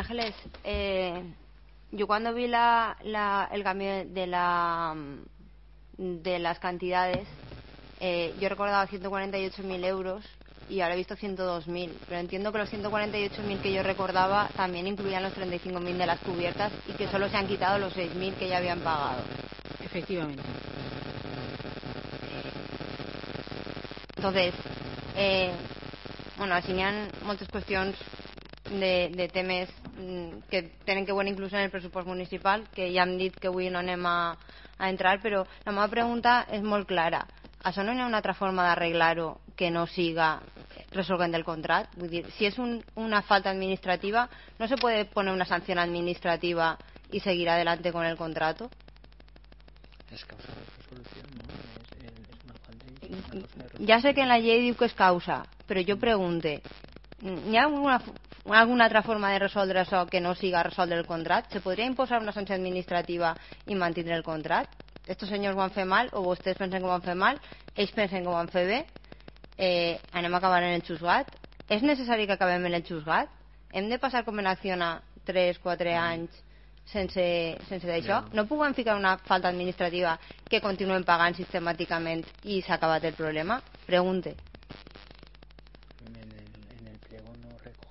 Ángeles, yo cuando vi el cambio de las cantidades, yo recordaba 148.000 euros y ahora he visto 102.000, pero entiendo que los 148.000 que yo recordaba también incluían los 35.000 de las cubiertas y que solo se han quitado los 6.000 que ya habían pagado. Efectivamente. Entonces, bueno, així hi ha moltes qüestions de temes que tenen que veure inclús en el pressupost municipal, que ja hem dit que avui no anem a entrar, però la meva pregunta és molt clara. Això no hi ha una altra forma d'arreglar-ho que no siga resolviendo el contrato? Vull dir, si es una falta administrativa, ¿no se puede poner una sanción administrativa y seguir adelante con el contrato? Es causa de resolución, ¿no? Es una falta y una causa de resolución. Ja sé que en la llei diu que és causa, però jo pregunte, hi ha alguna altra forma de resoldre això que no siga resoldre el contracte? ¿Se podria imposar una sanció administrativa i mantindre el contracte? Estos senyors ho han fet mal, o vostès pensen que ho han fet mal, ells pensen que ho han fet bé, anem a acabar en el xusgat. És necessari que acabem en el xusgat? Hem de passar com en Acciona 3-4 anys sense d'això? No puguem ficar una falta administrativa que continuem pagant sistemàticament i s'ha acabat el problema? Pregunte.